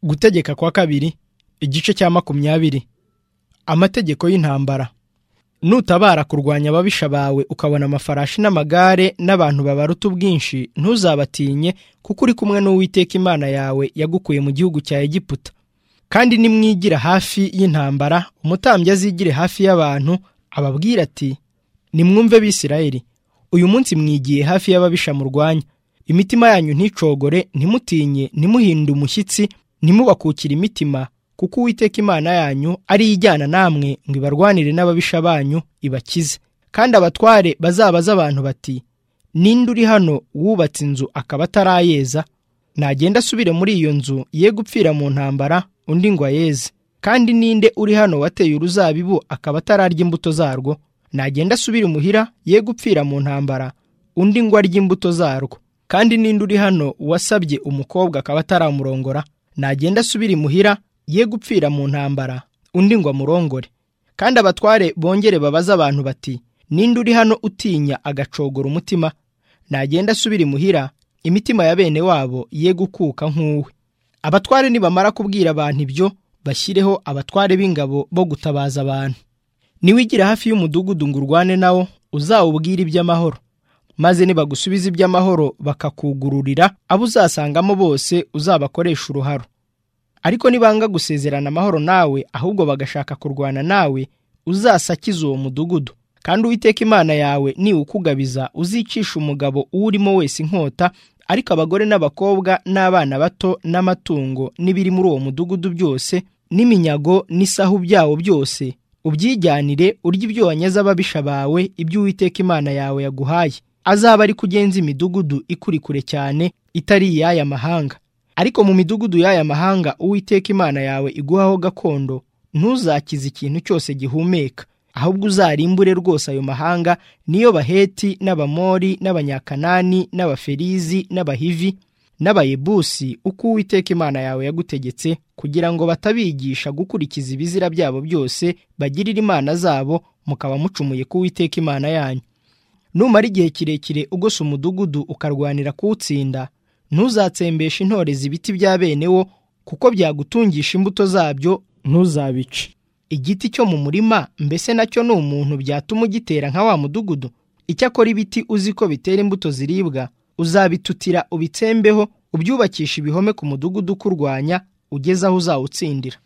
Gutegeka kwa kabiri igice cya 20. Amategeko y'intambara. Nutabara kurwanya ababisha bawe ukabona amafarashi n'amagare n'abantu babaruta ubwinshi, ntuzabatinye, kuko uri kumwe n'Uwiteka Imana yawe yagukuye mu gihugu cya Egiputa. Kandi nimwigira hafi y'intambara, umutambyi azigire hafi y'abantu, ababwira ati: nimwumve Bisirayeli, uyu munsi mwigiye hafi y'ababisha murwanya. Imitima yanyu nticogore, ntimutinye, ntimuhinde umushyitsi, ntimubakukire imitima, kuko Uwiteka Imana yanyu ari ijyana namwe ngo ibarwanire n'ababisha banyu ibakize. Kandi abatware bazabaza abantu bati: ninde uri hano wubatse inzu akaba atarayeza? Nagenda asubire muri iyo nzu, ye gupfira mu ntambara, undi ngo ayeze. Kandi ninde uri hano wateye uruzabibu akaba atararya imbuto zarwo? Nagenda asubire muhira, ye gupfira mu ntambara, undi ngo arye imbuto zarwo. Kandi ninde uri hano wasabye umukobwa akaba ataramurongora? Nagenda asubire muhira, ye gupfira mu ntambara, undi ngo amurongore. Kandi abatware bongere babaza abantu bati: ninde uri hano utinya agacogora umutima? Nagenda asubire muhira, imitima ya bene wabo ye gukuka nk'uwe. Abatware nibamara kubwira abantu ibyo, bashyireho abatware b'ingabo bo gutabaza abantu. Niwigira hafi y'umudugudu ngo urwane nawo, uzawubwire iby'amahoro, maze nibagusubiza iby'amahoro bakakugururira, abo uzasangamo bose uzabakoresha uruharo. Ariko nibanga gusezerana amahoro nawe, ahubwo bagashaka kurwana nawe, uzasakiza uwo mudugudu. Kandi Uwiteka Imana yawe niwukugabiza, uzicisha umugabo uwurimo wese inkota, ariko abagore n'abakobwa n'abana bato n'amatungo n'ibiri muri uwo mudugudu byose n'iminyago n'isahu byawo byose ubyijyanire, urye ibyo wanyaze ababisha bawe, ibyo Uwiteka Imana yawe yaguhaye. Azaba ari kugenza imidugudu ikuri kure cyane, itari iy'aya mahanga. Ariko mu midugudu y'aya mahanga Uwiteka Imana yawe iguhaho gakondo, ntuzakize ikintu cyose gihumeka, ahubwo uzarimbure rwose ayo mahanga, niyo Baheti n'Abamori n'Abanyakanani n'Abaferizi n'Abahivi n'Abayebusi, uko Uwiteka Imana yawe yagutegetse, kugira ngo batabigisha gukurikiza ibizira byabo byose bagirira imana zabo, mukaba mucumuye ku Uwiteka Imana yanyu. Numara igihe kirekire ugose umudugudu ukarwanira kuwutsinda, ntuzatsembeshe intorezi ibiti bya bene wo, kuko byagutungisha imbuto zabyo, ntuzabice. Igiti cyo mu murima mbese nacyo ni umuntu byatuma ugitera nka wa mudugudu? Icyakora ibiti uzi ko bitera imbuto ziribwa, uzabitutira ubitsembeho, ubyubakisha ibihome ku mudugudu ukurwanya, ugeze aho uzawutsindira.